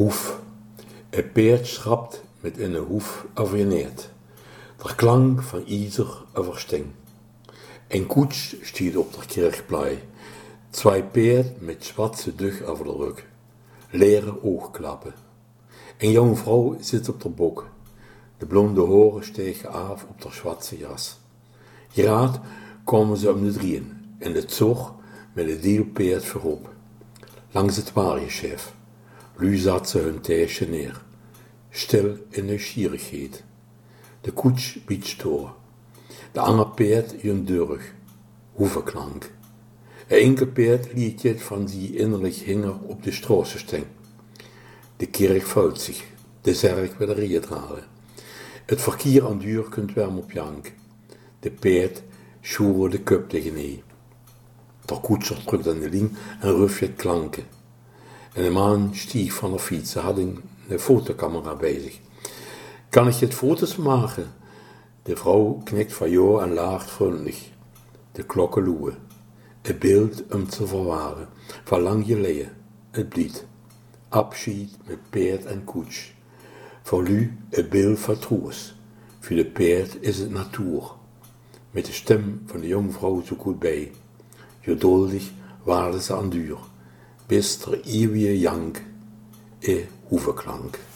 Hoef. Een peert schrapt met een hoef over je neert. Der klank van ieder over sting. Een koets stiert op der kirchplei. Twee peert met zwarte dug over de rug. Leren oogklappen. Een jonge vrouw zit op der bok. De blonde horen stegen af op der zwarte jas. Geraad komen ze om de drieën en het zog met het dielpeert voorop. Langs het waarjeschef. Nu zat ze hun theesje neer. Stil in nieuwsgierigheid. De koets biedt stoor. De ander peert jun durg. Hoevenklank. Een enkel peert liet het van die innerlijk hinger op de stroosensting. De kerk vult zich. De zerk weer de riedraden. Het verkeer aan duur kunt werm op jank. De peert sjoerde de kup tegen nee. De koetser drukt aan de lien en rufje klanken. En de man stieg van de fiets. Ze hadden een fotocamera bezig. Kan ik je het foto's maken? De vrouw knikt van ja en laagt vriendelijk. De klokken loeien. Het beeld om te verwaren. Van lang geleden. Het blied. Abschied met peert en koets. Voor u het beeld van troes. Voor de peert is het natuur. Met de stem van de jonge vrouw zo goed bij. Geduldig waren ze aan duur. Bis er eeuwige jank hoevenklank.